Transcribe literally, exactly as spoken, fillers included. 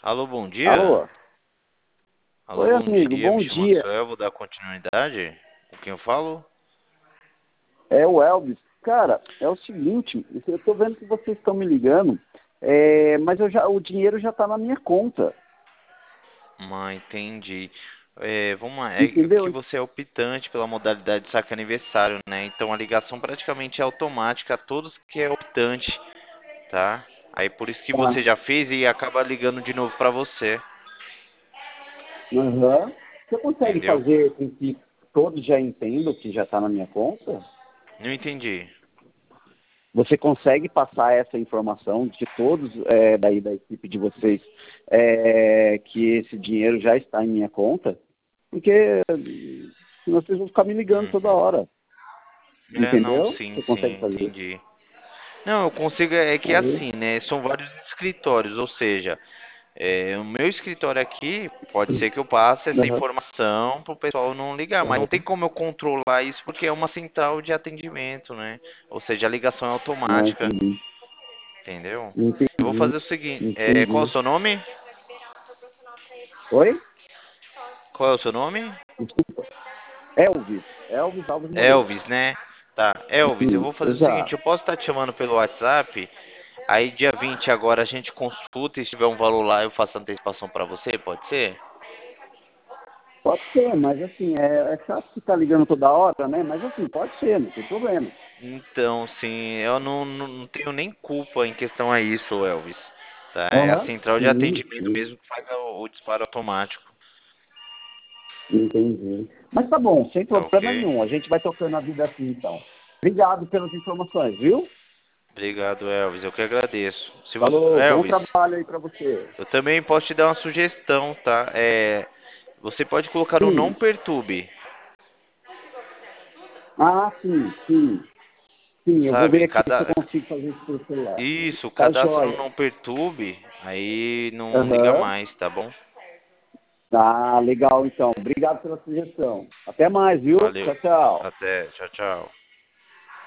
Alô, bom dia. Alô? Alô, Oi, bom amigo, dia. Me bom chamo dia. Suel, vou dar continuidade. Com quem eu falo? É o Elvis. Cara, é o seguinte, eu tô vendo que vocês estão me ligando, é, mas eu já, o dinheiro já está na minha conta, Ah, entendi. É, vamos lá. É que entendeu? você é optante pela modalidade de saque aniversário, né? Então a ligação praticamente é automática a todos que é optante, tá? Aí por isso que você Tá. já fez e acaba ligando de novo pra você, Aham. Você consegue entendeu? fazer com que todos já entendam que já está na minha conta? Não entendi. Você consegue passar essa informação de todos é, daí da equipe de vocês é, que esse dinheiro já está em minha conta? Porque hum, senão vocês vão ficar me ligando toda Uhum. hora. É, não, Entendeu? sim, Você consegue sim, fazer isso? entendi. Não, eu consigo, é que é Aí, assim, né? São vários escritórios, ou seja, é, o meu escritório aqui pode ser que eu passe essa aham, informação para o pessoal não ligar, mas não tem aham. como eu controlar isso porque é uma central de atendimento, né? Ou seja, a ligação é Ah, automática, entendi. entendeu? Eu vou Entendi. fazer o seguinte, é, qual é o Entendi. seu nome? Oi? Qual é o seu nome? Desculpa. Elvis. Elvis Alves Moreira. Elvis, né? Tá, Elvis, eu vou Isso, fazer o seguinte, exato. eu posso estar te chamando pelo WhatsApp, aí dia vinte agora a gente consulta e se tiver um valor lá eu faço a antecipação para você, pode ser? Pode ser, mas assim, é, é chato ficar ligando toda hora, né? Mas assim, pode ser, não tem problema. Então, sim, eu não, não, não tenho nem culpa em questão a isso, Elvis. Tá? É a Aham. central de Sim, atendimento sim. mesmo que faz o, o disparo automático, Entendi. Mas tá bom, sem tá problema ok? nenhum. A gente vai tocando a vida assim, então. Obrigado pelas informações, viu? Obrigado, Elvis. Eu que agradeço. Se você, Falou, bom Elvis, trabalho aí pra você. eu também posso te dar uma sugestão, tá? É, você pode colocar o não Sim. perturbe, Ah, sim, sim. Sim, eu vou sabe? ver aqui se eu Cada, consigo fazer isso pelo celular. isso, Tá cadastra no joia. não perturbe, aí não liga Aham. mais, tá bom? Tá, legal então. Obrigado pela sugestão. Até mais, viu? Valeu. Tchau, tchau. Até. Tchau, tchau.